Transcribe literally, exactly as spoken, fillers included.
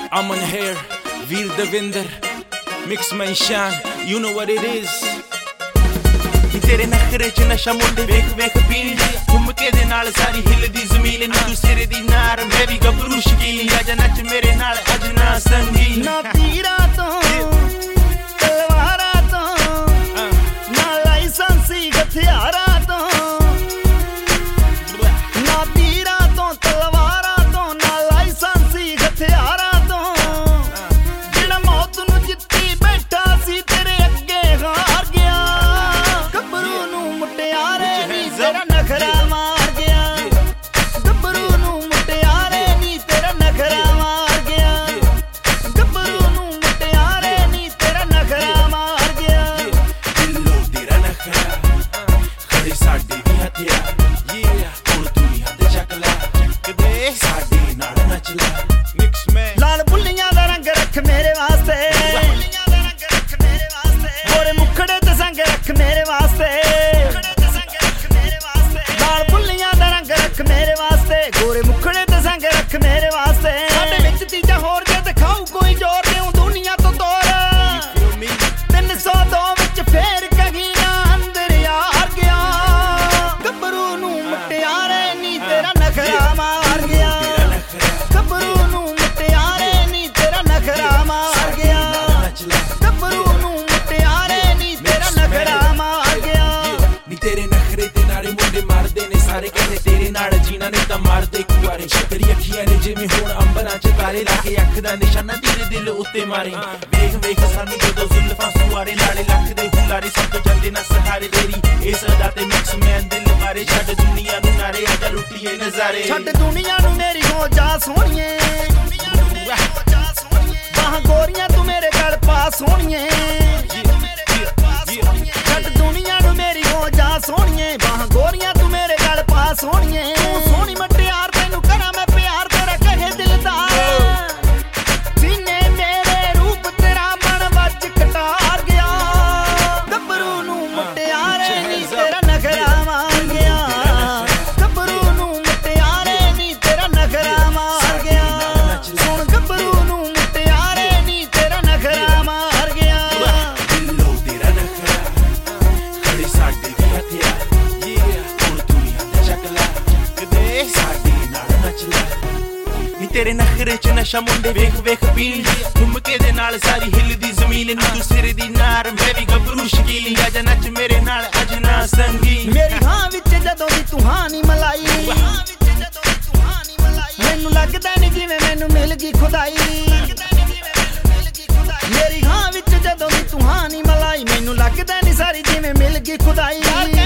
Aman Hair, Veer Devinder, Mix Man Shan, you know what it is. तेरे नखरे च नशा मुंडे वेख वेख पींदे झुमके दे नाल सारी हिलदी ज़मीन नी तू सिरे दी नार मैं भी गबरू शकील आजा नच मेरे नाल अज ना संगी ना तीरा तो तलवारा तो ना लाइसेंसी हथियारा तो ना तीरा तो तलवारा तो ना लाइसेंसी हथियारा तो जिहड़ा मौत नूं जित्ती बैठा सी तेरे अगे हार गया गबरू नूं मुटियारे नी तेरा नखरा मार गया गबरू नूं मुटियारे नी तेरा नखरा मार गया गबरू नूं मुटियारे नी तेरा नखरा मार गया दिलो तेरा नखरा खड़े साडे दी हथियार हुण तू ही हथ चक ला कदे साडे नाल नच ला मिक्स में लाल बुल्लियां दा रंग रख मेरे वास्ते गोरे मुखड़े ते संग रख मेरे वास्ते लाल बुल्लियां दा रंग रख मेरे वास्ते गोरे मुखड़े ते संग रख मेरे वास्ते साडे विच तीजा होर जे दिखाऊ कोई जोर देऊं दुनिया तो तोर तीन सौ दो विच फेर कहीं ना अंदर यार गया गबरू नूं मुटियारे नी तेरा नखरा मार गया गबरू नूं मुटियारे नी तेरा नखरा मार गया गबरू नूं मुटियारे नी तेरा नखरा मार गया नी तेरे नखरे ते नाले मुंडे मारदे ने सारे कहते तेरे नाल जीना ने तां मारदे कुआरे तेरी अखियां ने जिवें हुण अंबरां च तारे ला के अख दा निशाना तेरे दिल उत्ते मारे वेख वेख सानू जदों जुल्फां सुआरे नाले लख दे हुलारे सब तो जल्दी ना सहारे तेरी इस अदा ते मिक्स मैन दिल मारे छड्ड दुनिया नूं नारे आजा लुटिए नज़ारे छड्ड दुनिया नूं मेरी हो जा सोहणीए बाहां गोरियां तू मेरे गल पा सोहणीए छड्ड दुनिया नूं मेरी हो जा सोहणीए बाहां गोरियां तू मेरे गल पा सोहणीए तू सोहणी मटियार तैनूं करां मैं प्यार तेरा कहे दिलदार सीने मेरे रूप तेरा मन वज कटार गया गबरू नूं मुटियारे नी तेरा नखरा मार गया गबरू नूं मुटियारे नी तेरा नखरा मार गया सुन गबरू नूं मुटियारे नी तेरा नखरा मार गया दिलो तेरा नखरा खड़े साडे दी हथियार हुण तू ही हथ चक ला कदे साडे नाल नच ला नी तेरे नखरे च नशा मुंडे वेख वेख पींदे झुमके दे नाल सारी हिलदी ज़मीन नी तू सिरे दी नार मैं भी गबरू शकील आजा नच मेरे नाल अज ना संगी मेरी हां विच जदों दी तू हानी मलाई मैनू लगदा नहीं जिवें मैनू मिल गई खुदाई मेरी हां विच जदों दी तू हानी मलाई मैनू लगदा नहीं सारी जिवें मिल गई खुदाई